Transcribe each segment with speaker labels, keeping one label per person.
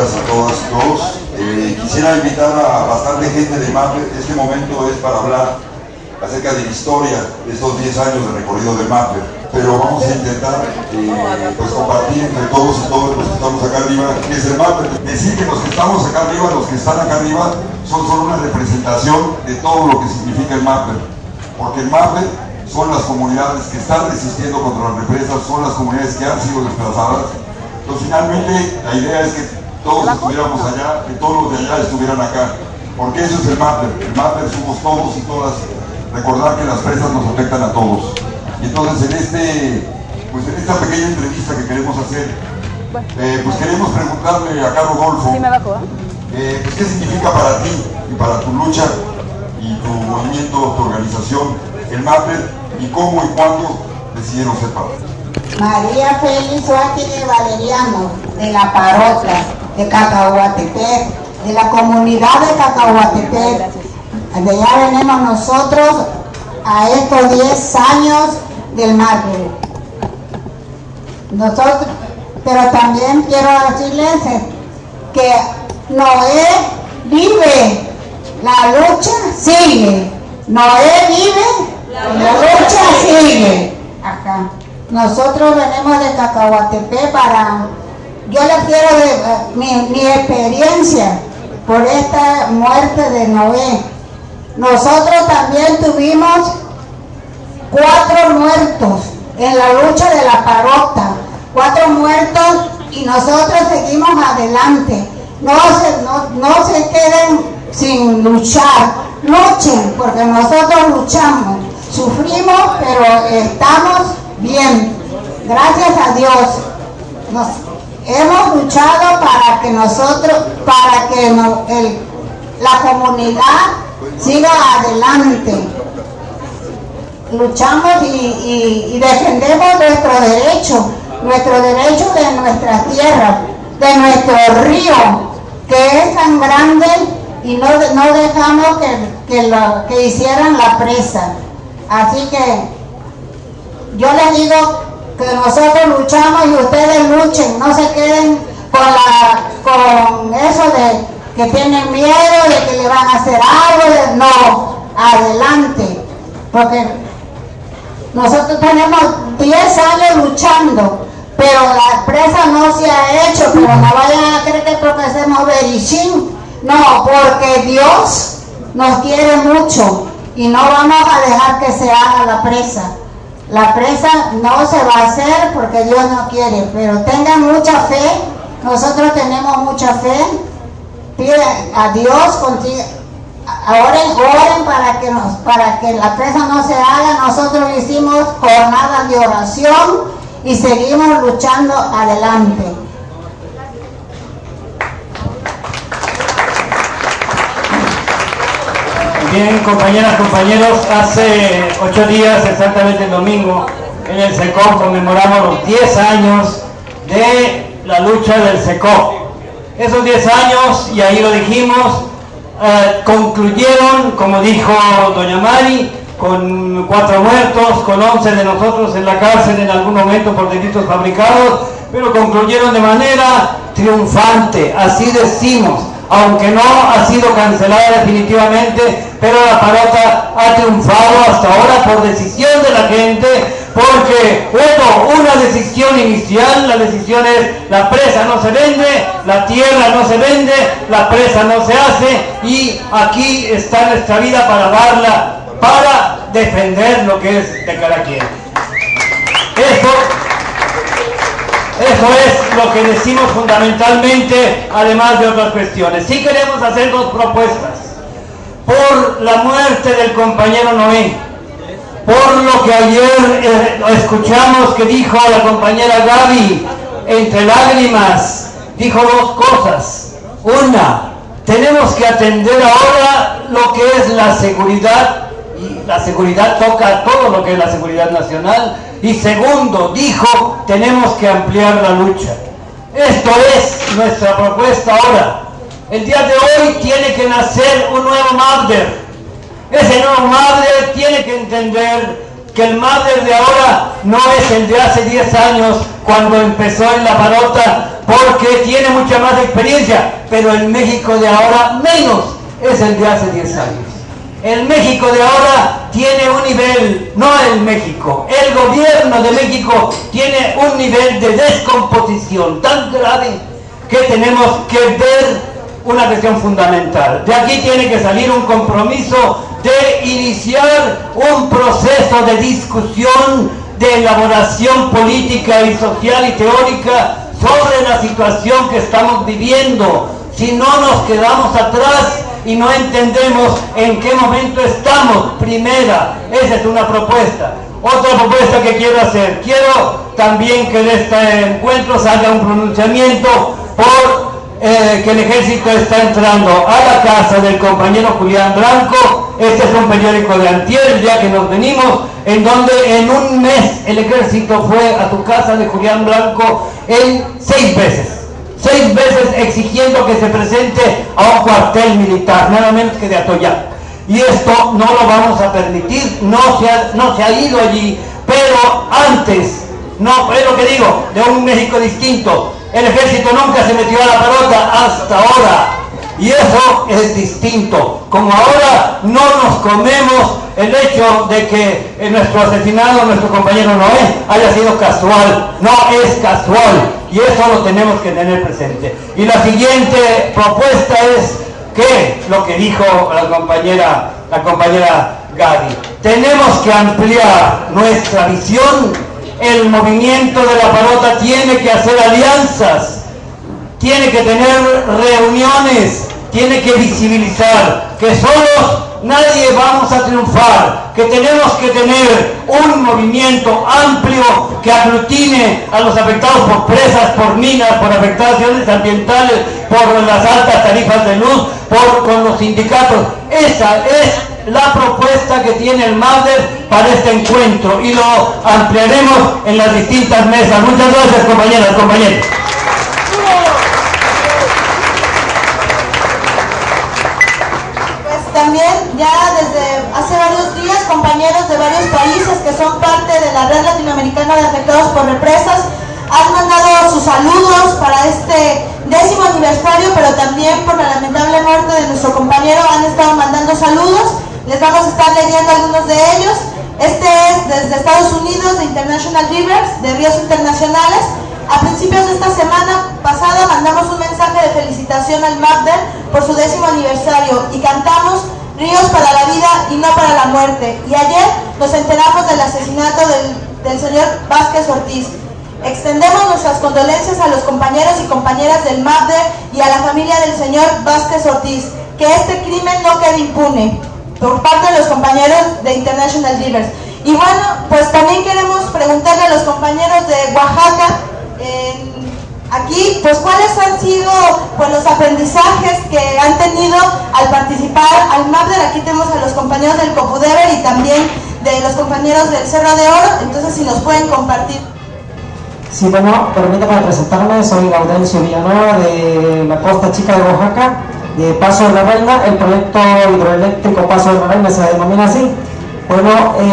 Speaker 1: Gracias a todas y todos. Quisiera invitar a bastante gente de MAPFRE. Este momento es para hablar acerca de la historia de estos 10 años de recorrido de MAPFRE, pero vamos a intentar pues compartir entre todos y todos los que estamos acá arriba qué es el MAPFRE. Decir que los que estamos acá arriba, los que están acá arriba, son solo una representación de todo lo que significa el MAPFRE, porque el MAPFRE son las comunidades que están resistiendo contra las represas, son las comunidades que han sido desplazadas. Entonces finalmente la idea es que todos estuviéramos allá, que todos los de allá estuvieran acá, porque eso es el MAPFRE. El MAPFRE somos todos y todas. Recordar que las presas nos afectan a todos. Y entonces en esta pequeña entrevista que queremos hacer, pues queremos preguntarle acá a Rodolfo, pues, ¿qué significa para ti y para tu lucha y tu movimiento, tu organización, el MAPFRE, y cómo y cuándo decidieron ser parte?
Speaker 2: María Félix Joaquín Valeriano, de La Parota, de Cacahuatepec, de la comunidad de Cacahuatepec. De allá venimos nosotros a estos 10 años del MAPFRE. Nosotros, pero también quiero decirles que Noé vive, la lucha sigue. Noé vive, la lucha sigue. Acá. Nosotros venimos de Cacahuatepec para... Yo les quiero mi experiencia por esta muerte de Noé. Nosotros también tuvimos 4 muertos en la lucha de La Parota. 4 muertos y nosotros seguimos adelante. No se queden sin luchar. Luchen, porque nosotros luchamos. Sufrimos, pero estamos bien. Gracias a Dios. Hemos luchado para que la comunidad siga adelante. Luchamos y defendemos nuestro derecho de nuestra tierra, de nuestro río, que es tan grande, y no dejamos que hicieran la presa. Así que yo les digo que nosotros luchamos y ustedes luchen, no se queden con eso de que tienen miedo, de que le van a hacer algo, no, adelante, porque nosotros tenemos 10 años luchando, pero la presa no se ha hecho, pero no vayan a creer que porque hacemos berichín, no, porque Dios nos quiere mucho y no vamos a dejar que se haga la presa. La presa no se va a hacer porque Dios no quiere, pero tengan mucha fe, nosotros tenemos mucha fe. Pide a Dios, oren para que la presa no se haga. Nosotros hicimos jornadas de oración y seguimos luchando adelante.
Speaker 3: Bien, compañeras, compañeros, hace 8 días, exactamente el domingo, en el SECOP conmemoramos los 10 años de la lucha del SECOP. Esos 10 años, y ahí lo dijimos, concluyeron, como dijo doña Mari, con 4 muertos, con 11 de nosotros en la cárcel en algún momento por delitos fabricados, pero concluyeron de manera triunfante, así decimos, aunque no ha sido cancelada definitivamente, pero La Parota ha triunfado hasta ahora por decisión de la gente, porque hubo una decisión inicial. La decisión es: la presa no se vende, la tierra no se vende, la presa no se hace, y aquí está nuestra vida para darla, para defender lo que es de cada quien. Eso es lo que decimos fundamentalmente, además de otras cuestiones. Sí queremos hacer 2 propuestas. Por la muerte del compañero Noé, por lo que ayer escuchamos que dijo la compañera Gaby, entre lágrimas, dijo 2 cosas. Una, tenemos que atender ahora lo que es la seguridad, y la seguridad toca todo lo que es la seguridad nacional. Y segundo, dijo, tenemos que ampliar la lucha. Esto es nuestra propuesta ahora. El día de hoy tiene que nacer un nuevo MAPFRE. Ese nuevo MAPFRE tiene que entender que el MAPFRE de ahora no es el de hace 10 años, cuando empezó en La Parota porque tiene mucha más experiencia, pero el México de ahora menos es el de hace 10 años. El México de ahora tiene un nivel, no el México, el gobierno de México tiene un nivel de descomposición tan grave que tenemos que ver una cuestión fundamental. De aquí tiene que salir un compromiso de iniciar un proceso de discusión, de elaboración política y social y teórica sobre la situación que estamos viviendo. Si no nos quedamos atrás y no entendemos en qué momento estamos, primera, esa es una propuesta. Otra propuesta que quiero hacer, quiero también que de este encuentro salga un pronunciamiento por que el ejército está entrando a la casa del compañero Julián Blanco. Este es un periódico de antier, el día que nos venimos, en donde en un mes el ejército fue a tu casa de Julián Blanco en 6 veces. 6 veces exigiendo que se presente a un cuartel militar, nada menos que de Atoyac. Y esto no lo vamos a permitir, no se ha ido allí, pero antes, no, es lo que digo, de un México distinto. El ejército nunca se metió a la pelota hasta ahora, y eso es distinto. Como ahora no nos comemos el hecho de que nuestro asesinado, nuestro compañero Noé, haya sido casual, no es casual, y eso lo tenemos que tener presente. Y la siguiente propuesta es que lo que dijo la compañera Gaby, tenemos que ampliar nuestra visión. El movimiento de la pelota tiene que hacer alianzas, tiene que tener reuniones, tiene que visibilizar que solos nadie vamos a triunfar, que tenemos que tener un movimiento amplio que aglutine a los afectados por presas, por minas, por afectaciones ambientales, por las altas tarifas de luz, con los sindicatos. Esa es la propuesta que tiene el MAPDER para este encuentro, y lo ampliaremos en las distintas mesas. Muchas gracias, compañeras, compañeros.
Speaker 4: Pues también ya desde hace varios días compañeros de varios países que son parte de la Red Latinoamericana de Afectados por Represas han mandado sus saludos para este 10º aniversario, pero también por la lamentable muerte de nuestro compañero han estado mandando saludos. Les vamos a estar leyendo algunos de ellos. Este es desde Estados Unidos, de International Rivers, de Ríos Internacionales. A principios de esta semana pasada mandamos un mensaje de felicitación al MAPDER por su 10º aniversario y cantamos Ríos para la vida y no para la muerte. Y ayer nos enteramos del asesinato del señor Vázquez Ortiz. Extendemos nuestras condolencias a los compañeros y compañeras del MAPDER y a la familia del señor Vázquez Ortiz. Que este crimen no quede impune por parte de los compañeros de International Rivers. Y bueno, pues también queremos preguntarle a los compañeros de Oaxaca, aquí, pues cuáles han sido pues, los aprendizajes que han tenido al participar al MAPDER. Aquí tenemos a los compañeros del Copudeber y también de los compañeros del Cerro de Oro, entonces si nos pueden compartir.
Speaker 5: Sí, bueno, permítame presentarme, soy Gaudencio Villanueva de la Costa Chica de Oaxaca, de Paso de la Reina. El proyecto hidroeléctrico Paso de la Reina se denomina así. Bueno,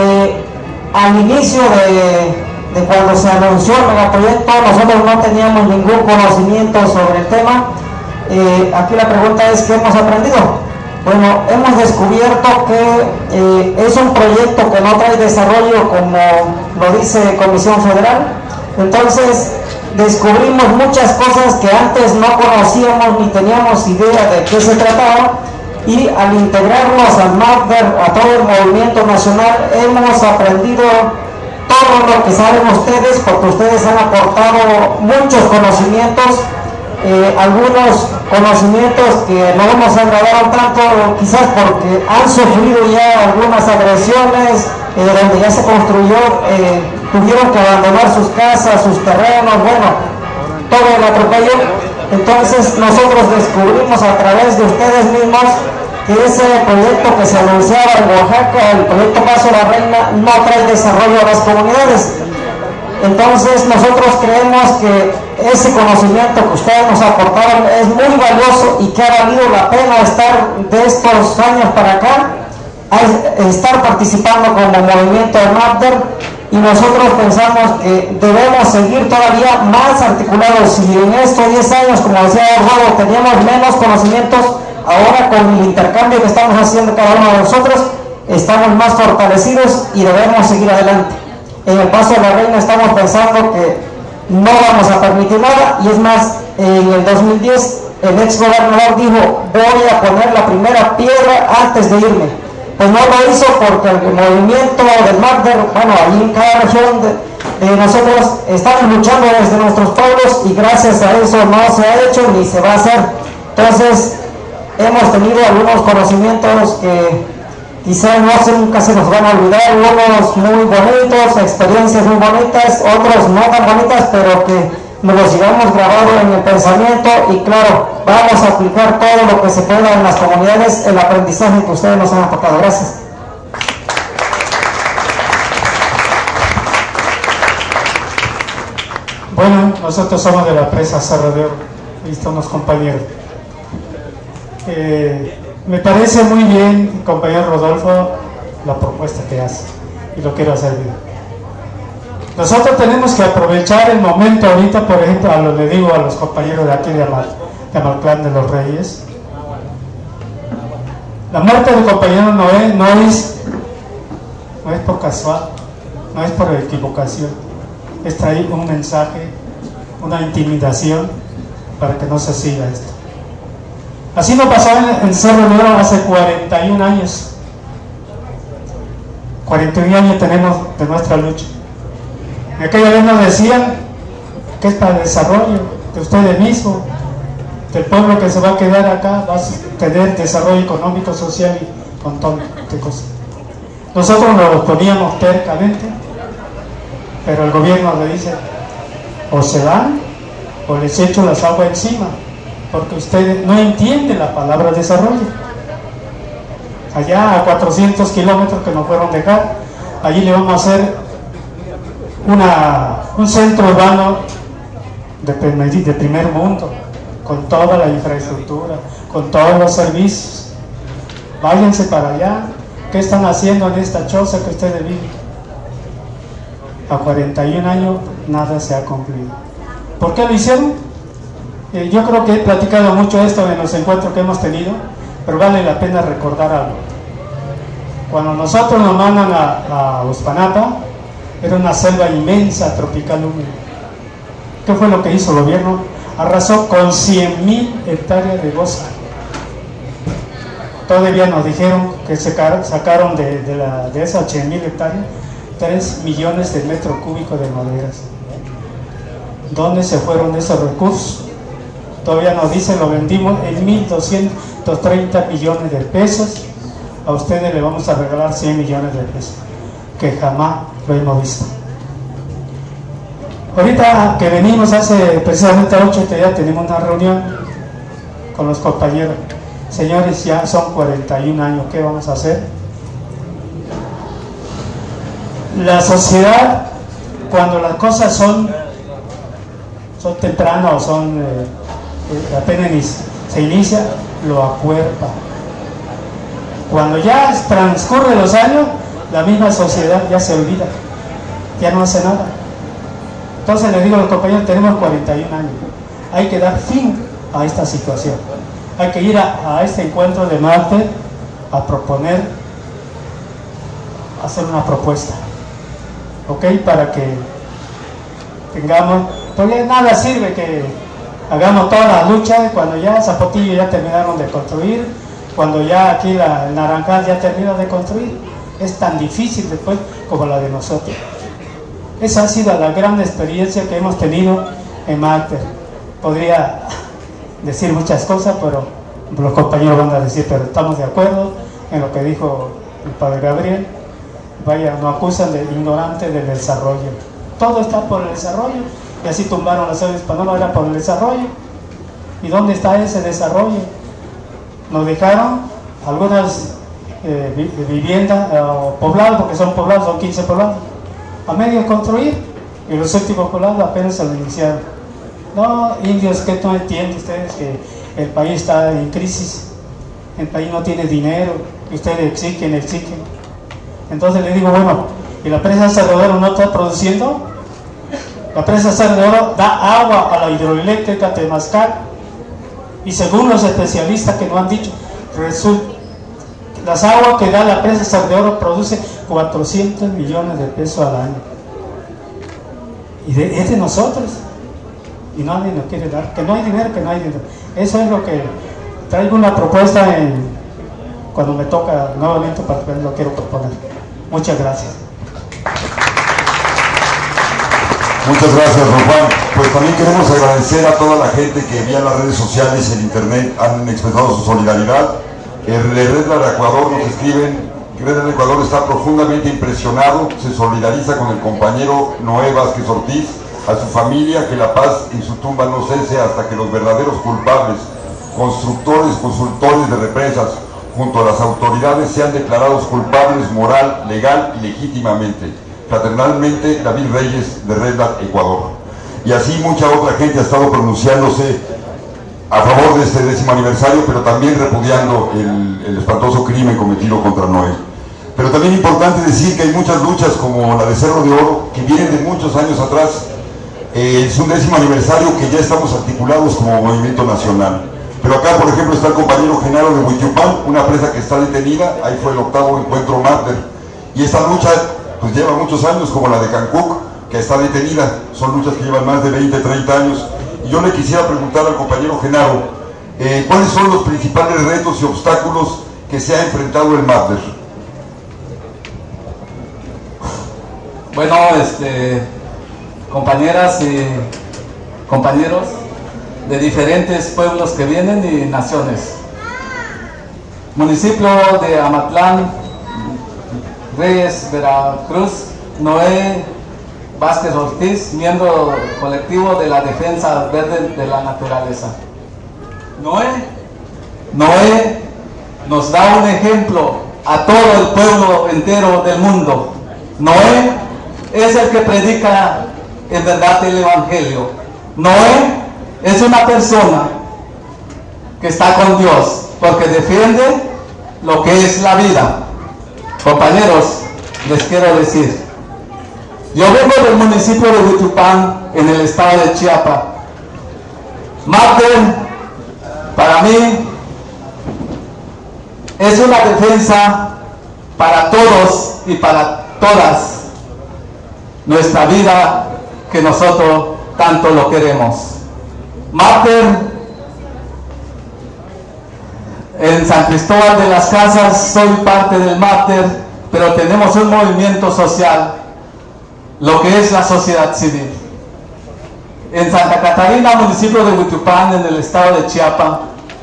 Speaker 5: al inicio de cuando se anunció el megaproyecto, nosotros no teníamos ningún conocimiento sobre el tema. Aquí la pregunta es, ¿qué hemos aprendido? Bueno, hemos descubierto que es un proyecto que no trae desarrollo como lo dice Comisión Federal. Entonces descubrimos muchas cosas que antes no conocíamos ni teníamos idea de qué se trataba, y al integrarnos al MAPDER, a todo el movimiento nacional, hemos aprendido todo lo que saben ustedes, porque ustedes han aportado muchos conocimientos, algunos conocimientos que no nos agradaron tanto, quizás porque han sufrido ya algunas agresiones, donde ya se construyó, tuvieron que abandonar sus casas, sus terrenos, bueno, todo el atropello. Entonces nosotros descubrimos a través de ustedes mismos que ese proyecto que se anunciaba en Oaxaca, el proyecto Paso de la Reina, no trae desarrollo a las comunidades. Entonces nosotros creemos que ese conocimiento que ustedes nos aportaron es muy valioso y que ha valido la pena estar de estos años para acá, estar participando como movimiento de MAPDER, y nosotros pensamos que debemos seguir todavía más articulados. Si en estos 10 años, como decía Rodo, teníamos menos conocimientos, ahora con el intercambio que estamos haciendo cada uno de nosotros, estamos más fortalecidos y debemos seguir adelante. En el Paso de la Reina estamos pensando que no vamos a permitir nada, y es más, en el 2010 el ex gobernador dijo: voy a poner la primera piedra antes de irme. Pues no lo hizo porque el movimiento del MAPDER, bueno, ahí en cada región nosotros estamos luchando desde nuestros pueblos, y gracias a eso no se ha hecho ni se va a hacer. Entonces hemos tenido algunos conocimientos que quizás nunca se nos van a olvidar, unos muy bonitos, experiencias muy bonitas, otros no tan bonitas, pero que nos los llevamos grabado en el pensamiento, y claro, vamos a aplicar todo lo que se pueda en las comunidades, el aprendizaje que ustedes nos han aportado. Gracias.
Speaker 6: Bueno, nosotros somos de la presa Cerro de Oro, ahí están los compañeros. Me parece muy bien, compañero Rodolfo, la propuesta que hace, y lo quiero hacer bien. Nosotros tenemos que aprovechar el momento ahorita, por ejemplo, le digo a los compañeros de aquí de Amalclán de los Reyes, la muerte del compañero Noé no es por casual, no es por equivocación, es traer un mensaje, una intimidación para que no se siga esto. Así nos pasó en Cerro de Oro hace 41 años. 41 años tenemos de nuestra lucha. En aquella vez nos decían que es para el desarrollo de ustedes mismos, del pueblo que se va a quedar acá, va a tener desarrollo económico, social y un montón de cosas. Nosotros nos poníamos tercamente, pero el gobierno le dice: o se van o les echo las aguas encima, porque ustedes no entienden la palabra desarrollo. Allá a 400 kilómetros que nos fueron dejar, allí le vamos a hacer un centro urbano de primer mundo, con toda la infraestructura, con todos los servicios. Váyanse para allá. ¿Qué están haciendo en esta choza que ustedes viven? A 41 años nada se ha cumplido. ¿Por qué lo hicieron? Yo creo que he platicado mucho esto en los encuentros que hemos tenido, pero vale la pena recordar algo. Cuando nosotros nos mandan a Uspanapa, era una selva inmensa, tropical húmeda. ¿Qué fue lo que hizo el gobierno? Arrasó con 100,000 hectáreas de bosque. Todavía nos dijeron que sacaron de esas 100,000 hectáreas 3 millones de metros cúbicos de maderas. ¿Dónde se fueron esos recursos? Todavía nos dicen: lo vendimos en 1.230 millones de pesos, a ustedes le vamos a regalar 100 millones de pesos, que jamás lo hemos visto. Ahorita que venimos hace precisamente 8 días, tenemos una reunión con los compañeros. Señores, ya son 41 años, ¿qué vamos a hacer? La sociedad, cuando las cosas son tempranas o son apenas se inicia, lo acuerpa. Cuando ya transcurren los años, la misma sociedad ya se olvida, ya no hace nada. Entonces le digo a los compañeros: tenemos 41 años, hay que dar fin a esta situación, hay que ir a este encuentro de Marte a proponer, hacer una propuesta, ¿ok? Para que tengamos, porque nada sirve que hagamos toda la lucha cuando ya Zapotillo ya terminaron de construir, cuando ya aquí el Naranjal ya terminó de construir. Es tan difícil después como la de nosotros. Esa ha sido la gran experiencia que hemos tenido en Marte. Podría decir muchas cosas, pero los compañeros van a decir: pero estamos de acuerdo en lo que dijo el padre Gabriel. Vaya, nos acusan de ignorantes del desarrollo. Todo está por el desarrollo, y así tumbaron la sede española, era por el desarrollo. ¿Y dónde está ese desarrollo? Nos dejaron algunas viviendas poblados, porque son poblados, son 15 poblados, a medio construir, y los últimos poblados apenas se lo iniciaron. No, indios, que no entienden ustedes que el país está en crisis, el país no tiene dinero, y ustedes exigen. Entonces le digo: bueno, y la presa Cerro de Oro no está produciendo. La presa Cerro de Oro da agua a la hidroeléctrica Temazcal, y según los especialistas que nos han dicho, las aguas que da la presa Cerro de Oro produce 400 millones de pesos al año, y es de nosotros, y nadie nos quiere dar, que no hay dinero, que no hay dinero. Eso es lo que traigo una propuesta cuando me toca nuevamente para que lo quiero proponer. Muchas gracias.
Speaker 1: Muchas gracias, don Juan. Pues también queremos agradecer a toda la gente que vía las redes sociales y en internet han expresado su solidaridad. El de Redlar Ecuador nos escriben que Redlar Ecuador está profundamente impresionado, se solidariza con el compañero Noé Vázquez Ortiz, a su familia, que la paz en su tumba no cese hasta que los verdaderos culpables, constructores, consultores de represas, junto a las autoridades, sean declarados culpables moral, legal y legítimamente. Fraternalmente, David Reyes, de Redlar Ecuador. Y así mucha otra gente ha estado pronunciándose a favor de este 10º aniversario, pero también repudiando el espantoso crimen cometido contra Noé. Pero también es importante decir que hay muchas luchas como la de Cerro de Oro, que vienen de muchos años atrás. Es un 10º aniversario que ya estamos articulados como movimiento nacional. Pero acá, por ejemplo, está el compañero Genaro de Huitziupan, una presa que está detenida. Ahí fue el 8º encuentro máter. Y esta lucha pues lleva muchos años, como la de Cancuc, que está detenida. Son luchas que llevan más de 20, 30 años. Y yo le quisiera preguntar al compañero Genaro, ¿cuáles son los principales retos y obstáculos que se ha enfrentado el máter?
Speaker 7: Bueno, compañeras y compañeros de diferentes pueblos que vienen y naciones. Municipio de Amatlán, Reyes, Veracruz, Noé Vázquez Ortiz, miembro colectivo de la Defensa Verde de la Naturaleza. Noé nos da un ejemplo a todo el pueblo entero del mundo. Noé es el que predica en verdad el Evangelio. Noé es una persona que está con Dios porque defiende lo que es la vida. Compañeros, les quiero decir, yo vengo del municipio de Huitziupan, en el estado de Chiapas. máter para mí es una defensa para todos y para todas, nuestra vida que nosotros tanto lo queremos. máter en San Cristóbal de las Casas, soy parte del máter, pero tenemos un movimiento social, lo que es la sociedad civil. En Santa Catarina, municipio de Huitziupan, en el estado de Chiapas,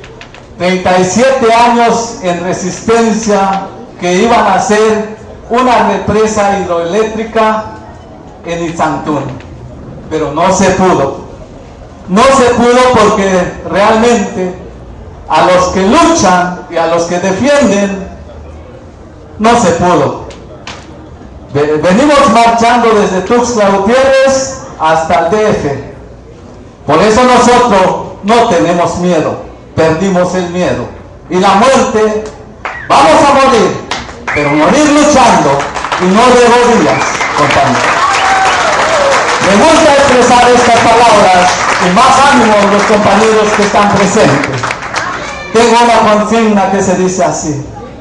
Speaker 7: 37 años en resistencia que iban a hacer una represa hidroeléctrica en Itzantún, pero no se pudo. No se pudo porque realmente a los que luchan y a los que defienden no se pudo. Venimos marchando desde Tuxtla Gutiérrez hasta el DF. Por eso nosotros no tenemos miedo, perdimos el miedo. Y la muerte, vamos a morir, pero morir luchando y no de rodillas, compañeros. Me gusta expresar estas palabras y más ánimo a los compañeros que están presentes. Tengo una consigna que se dice así.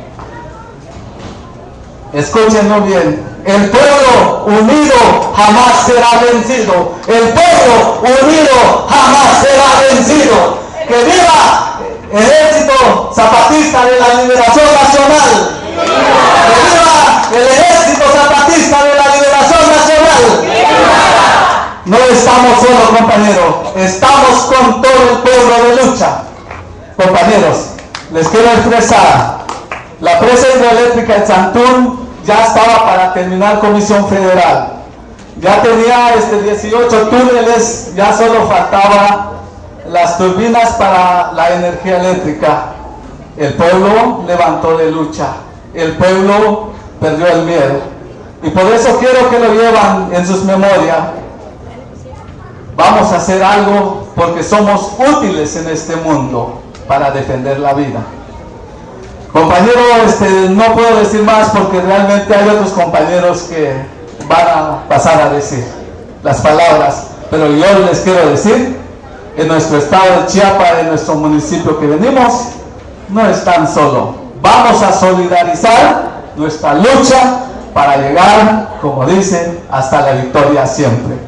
Speaker 7: Escúchenlo bien. El pueblo unido jamás será vencido. El pueblo unido jamás será vencido. ¡Que viva el Ejército Zapatista de la Liberación Nacional! ¡Que viva el Ejército Zapatista de la Liberación Nacional! No estamos solos, compañeros. Estamos con todo el pueblo de lucha. Compañeros, les quiero expresar, la presa hidroeléctrica de Itzantún ya estaba para terminar comisión federal. Ya tenía 18 túneles, ya solo faltaba las turbinas para la energía eléctrica. El pueblo levantó de lucha, el pueblo perdió el miedo. Y por eso quiero que lo llevan en sus memorias. Vamos a hacer algo porque somos útiles en este mundo para defender la vida. Compañero, no puedo decir más porque realmente hay otros compañeros que van a pasar a decir las palabras, pero yo les quiero decir, en nuestro estado de Chiapas, en nuestro municipio que venimos, no están solo. Vamos a solidarizar nuestra lucha para llegar, como dicen, hasta la victoria siempre.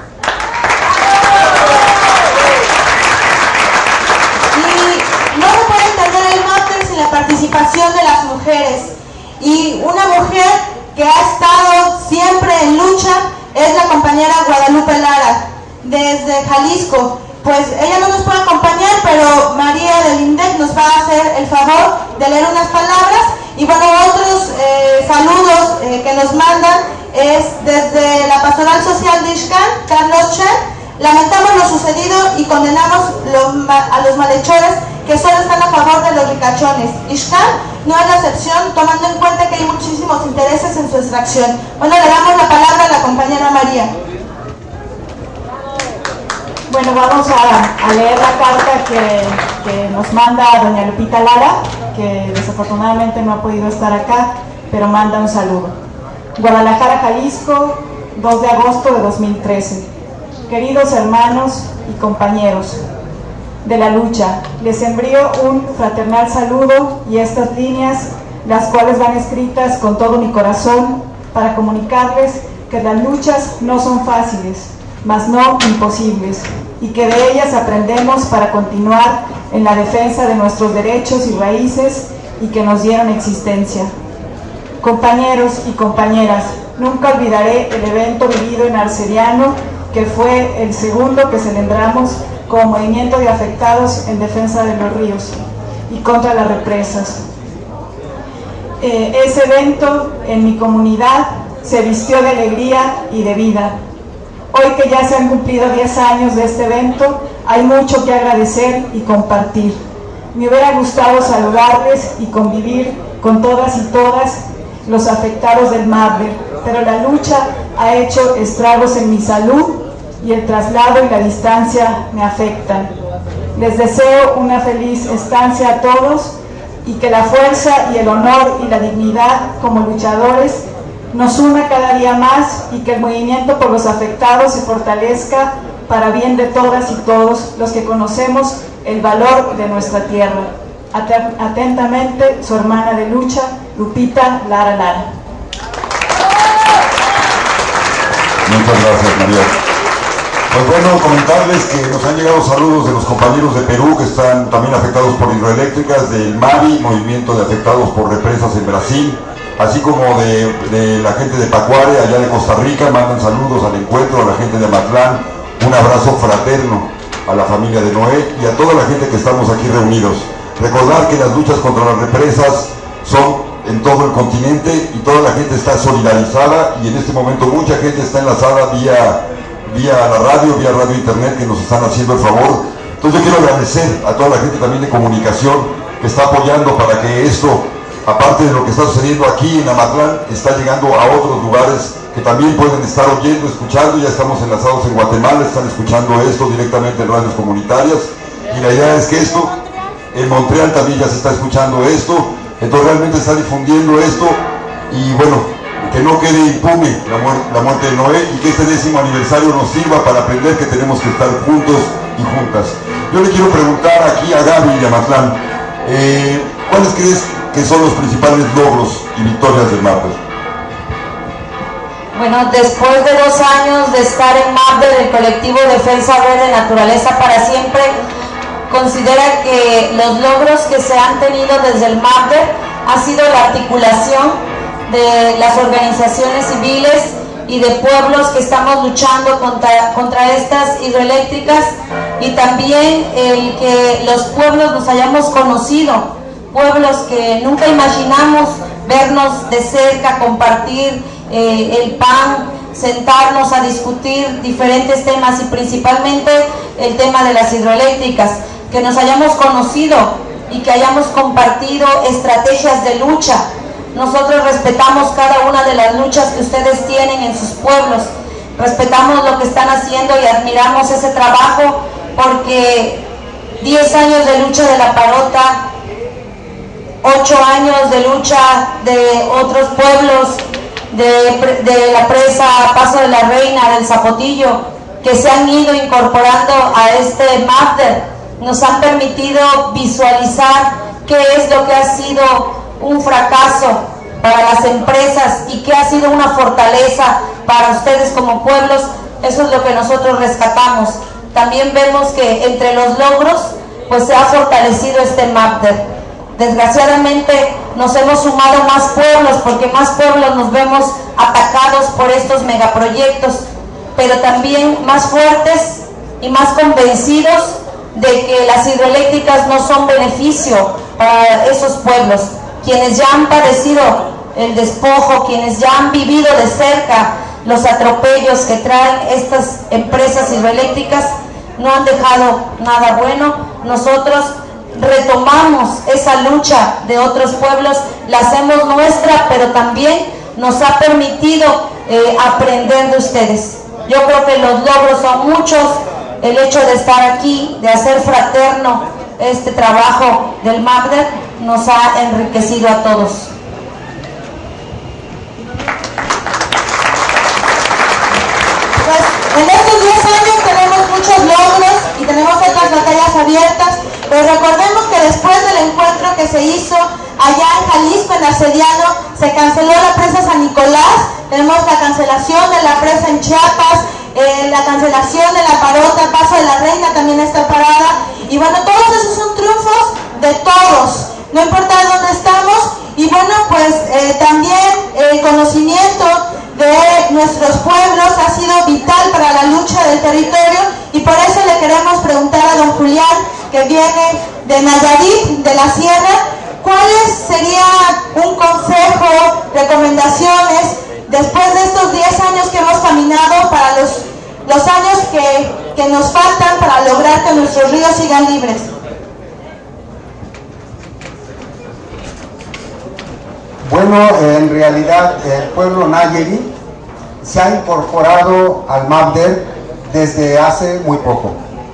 Speaker 4: La participación de las mujeres, y una mujer que ha estado siempre en lucha es la compañera Guadalupe Lara desde Jalisco. Pues ella no nos puede acompañar, pero María del INDEC nos va a hacer el favor de leer unas palabras. Y bueno, otros saludos que nos mandan es desde la Pastoral Social de Ixcán, Carlos Chen. Lamentamos lo sucedido y condenamos a los malhechores que solo están a favor de los ricachones. Ixcán no es la excepción, tomando en cuenta que hay muchísimos intereses en su extracción. Bueno, le damos la palabra a la compañera María.
Speaker 8: Bueno, vamos a leer la carta que nos manda doña Lupita Lara, que desafortunadamente no ha podido estar acá, pero manda un saludo. Guadalajara, Jalisco, 2 de agosto de 2013. Queridos hermanos y compañeros de la lucha, les envío un fraternal saludo y estas líneas, las cuales van escritas con todo mi corazón, para comunicarles que las luchas no son fáciles, mas no imposibles, y que de ellas aprendemos para continuar en la defensa de nuestros derechos y raíces y que nos dieron existencia. Compañeros y compañeras, nunca olvidaré el evento vivido en Arcediano, que fue el segundo que celebramos como movimiento de afectados en defensa de los ríos y contra las represas. Ese evento en mi comunidad se vistió de alegría y de vida. Hoy que ya se han cumplido 10 años de este evento, hay mucho que agradecer y compartir. Me hubiera gustado saludarles y convivir con todas y todas los afectados del MAPDER, pero la lucha ha hecho estragos en mi salud y el traslado y la distancia me afectan. Les deseo una feliz estancia a todos y que la fuerza y el honor y la dignidad como luchadores nos una cada día más y que el movimiento por los afectados se fortalezca para bien de todas y todos los que conocemos el valor de nuestra tierra. Atentamente, su hermana de lucha, Lupita Lara Lara.
Speaker 1: Muchas gracias, María. Pues bueno, comentarles que nos han llegado saludos de los compañeros de Perú que están también afectados por hidroeléctricas, del MAVI, Movimiento de Afectados por Represas en Brasil, así como de la gente de Pacuare, allá de Costa Rica, mandan saludos al encuentro, a la gente de Amatlán, un abrazo fraterno a la familia de Noé y a toda la gente que estamos aquí reunidos. Recordar que las luchas contra las represas son en todo el continente y toda la gente está solidarizada y en este momento mucha gente está enlazada vía la radio, vía radio internet, que nos están haciendo el favor. Entonces yo quiero agradecer a toda la gente también de comunicación que está apoyando para que esto, aparte de lo que está sucediendo aquí en Amatlán, está llegando a otros lugares que también pueden estar oyendo, escuchando. Ya estamos enlazados en Guatemala, están escuchando esto directamente en radios comunitarias y la idea es que esto, en Montreal también ya se está escuchando esto, entonces realmente está difundiendo esto y bueno, que no quede impune la muerte de Noé y que este 10º aniversario nos sirva para aprender que tenemos que estar juntos y juntas. Yo le quiero preguntar aquí a Gaby de Amatlán, ¿cuáles crees que son los principales logros y victorias del MAPDER?
Speaker 9: Bueno, después de 2 años de estar en MAPDER, el colectivo Defensa Verde Naturaleza para Siempre considera que los logros que se han tenido desde el MAPDER ha sido la articulación de las organizaciones civiles y de pueblos que estamos luchando contra estas hidroeléctricas y también el que los pueblos nos hayamos conocido, pueblos que nunca imaginamos vernos de cerca, compartir el pan, sentarnos a discutir diferentes temas y principalmente el tema de las hidroeléctricas, que nos hayamos conocido y que hayamos compartido estrategias de lucha. Nosotros respetamos cada una de las luchas que ustedes tienen en sus pueblos, respetamos lo que están haciendo y admiramos ese trabajo porque 10 años de lucha de la Parota 8 años de lucha de otros pueblos, de la presa Paso de la Reina, del Zapotillo, que se han ido incorporando a este MAPDER, nos han permitido visualizar qué es lo que ha sido un fracaso para las empresas y qué ha sido una fortaleza para ustedes como pueblos. Eso es lo que nosotros rescatamos. También vemos que entre los logros pues se ha fortalecido este MAPDER. Desgraciadamente nos hemos sumado más pueblos, porque más pueblos nos vemos atacados por estos megaproyectos, pero también más fuertes y más convencidos de que las hidroeléctricas no son beneficio para esos pueblos, quienes ya han padecido el despojo, quienes ya han vivido de cerca los atropellos que traen estas empresas hidroeléctricas, no han dejado nada bueno. Nosotros retomamos esa lucha de otros pueblos, la hacemos nuestra, pero también nos ha permitido aprender de ustedes. Yo creo que los logros son muchos. El hecho de estar aquí, de hacer fraterno este trabajo del MAPDER, nos ha enriquecido a todos.
Speaker 4: Pues en estos 10 años tenemos muchos logros y tenemos otras batallas abiertas, pero recordemos que después del encuentro que se hizo allá en Jalisco, en Arcediano, se canceló la presa San Nicolás, tenemos la cancelación de la presa en Chiapas, la cancelación de la parota Paso de la Reina también está parada, y bueno, todos esos son triunfos de todos, no importa dónde estamos. Y bueno, pues también el conocimiento de nuestros pueblos ha sido vital para la lucha del territorio, y por eso le queremos preguntar a don Julián, que viene de Nayarit, de la Sierra, ¿cuáles sería un consejo, recomendaciones después de estos 10 años que hemos caminado, para los años que nos faltan para lograr que nuestros ríos sigan libres?
Speaker 10: Bueno, en realidad el pueblo Nayeli se ha incorporado al MAPDER desde hace muy poco,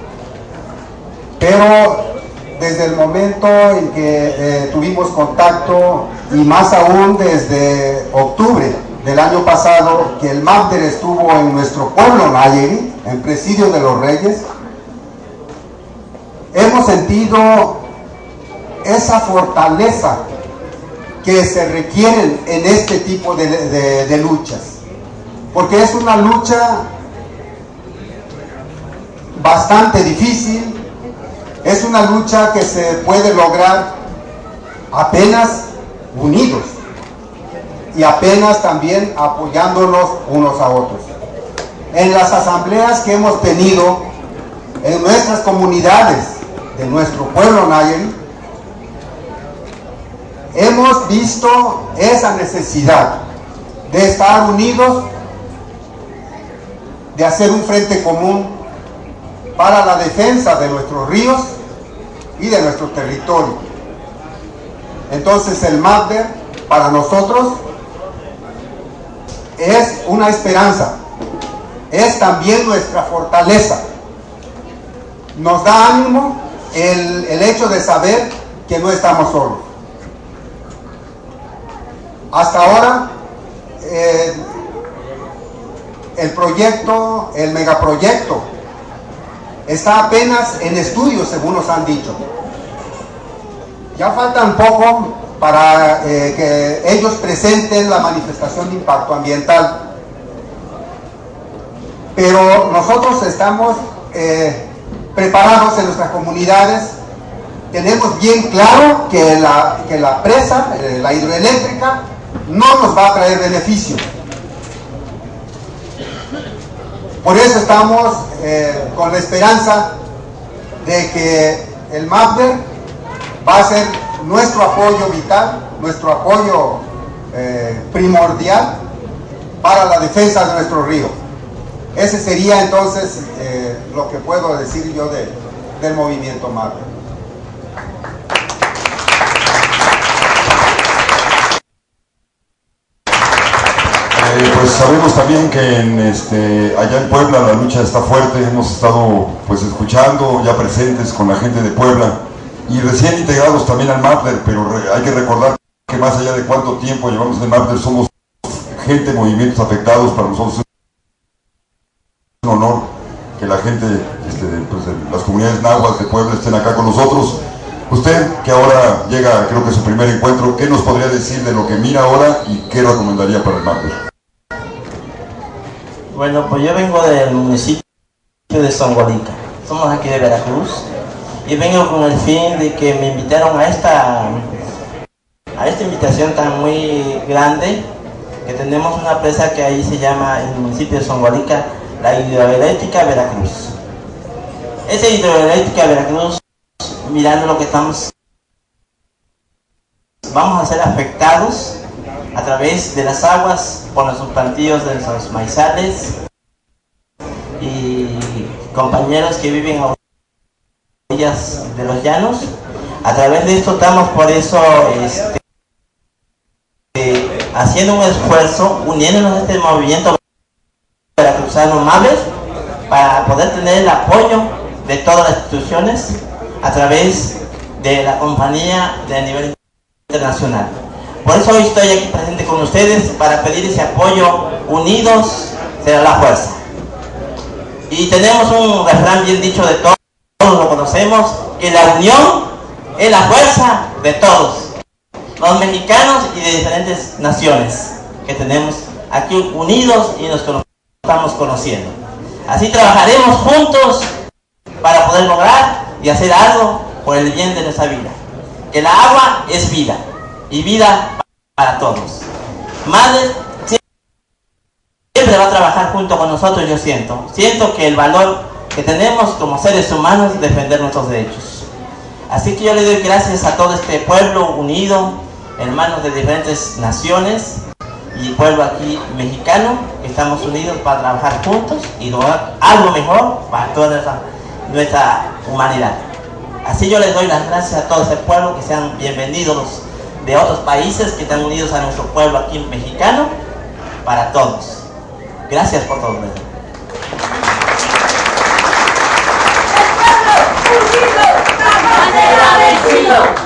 Speaker 10: pero desde el momento en que tuvimos contacto, y más aún desde octubre del año pasado, que el MAPDER estuvo en nuestro pueblo Nayeli, en Presidio de los Reyes, hemos sentido esa fortaleza que se requieren en este tipo de luchas, porque es una lucha bastante difícil, es una lucha que se puede lograr apenas unidos y apenas también apoyándonos unos a otros. En las asambleas que hemos tenido en nuestras comunidades de nuestro pueblo Nayeli, hemos visto esa necesidad de estar unidos, de hacer un frente común para la defensa de nuestros ríos y de nuestro territorio. Entonces el MAPDER para nosotros es una esperanza, es también nuestra fortaleza. Nos da ánimo el hecho de saber que no estamos solos. Hasta ahora, el proyecto, el megaproyecto, está apenas en estudio, según nos han dicho. Ya falta un poco para que ellos presenten la manifestación de impacto ambiental. Pero nosotros estamos preparados en nuestras comunidades. Tenemos bien claro que la presa, la hidroeléctrica, no nos va a traer beneficio. Por eso estamos con la esperanza de que el MAPDER va a ser nuestro apoyo vital, nuestro apoyo primordial para la defensa de nuestro río. Ese sería entonces lo que puedo decir yo del movimiento MAPDER.
Speaker 1: Pues sabemos también que allá en Puebla la lucha está fuerte. Hemos estado pues escuchando, ya presentes con la gente de Puebla, y recién integrados también al MAPDER, pero hay que recordar que más allá de cuánto tiempo llevamos en el MAPDER, somos gente, movimientos afectados. Para nosotros es un honor que la gente pues, de las comunidades náhuatl de Puebla estén acá con nosotros. Usted, que ahora llega, creo que su primer encuentro, ¿qué nos podría decir de lo que mira ahora y qué recomendaría para el MAPDER?
Speaker 11: Bueno, pues yo vengo del municipio de Songolica, somos aquí de Veracruz, y vengo con el fin de que me invitaron a esta invitación tan muy grande, que tenemos una presa que ahí se llama, en el municipio de Songolica, la Hidroeléctrica Veracruz. Esa Hidroeléctrica Veracruz, mirando lo que vamos a ser afectados a través de las aguas por nuestros plantíos de nuestros maizales, y compañeros que viven a orillas de los llanos. A través de esto estamos por eso haciendo un esfuerzo, uniéndonos a este movimiento veracruzano MAPDER, para poder tener el apoyo de todas las instituciones a través de la compañía de nivel internacional. Por eso hoy estoy aquí presente con ustedes para pedir ese apoyo. Unidos será la fuerza. Y tenemos un refrán bien dicho de todos, lo conocemos, que la unión es la fuerza de todos, los mexicanos y de diferentes naciones que tenemos aquí unidos y nos estamos conociendo. Así trabajaremos juntos para poder lograr y hacer algo por el bien de nuestra vida. Que la agua es vida, y vida para todos. MAPDER siempre va a trabajar junto con nosotros. Yo siento que el valor que tenemos como seres humanos es defender nuestros derechos. Así que yo le doy gracias a todo este pueblo unido, hermanos de diferentes naciones, y pueblo aquí mexicano, que estamos unidos para trabajar juntos y lograr algo mejor para toda nuestra humanidad. Así yo les doy las gracias a todo este pueblo, que sean bienvenidos los de otros países que están unidos a nuestro pueblo aquí mexicano, para todos. Gracias por todo.
Speaker 9: ¡El pueblo unido jamás será vencido!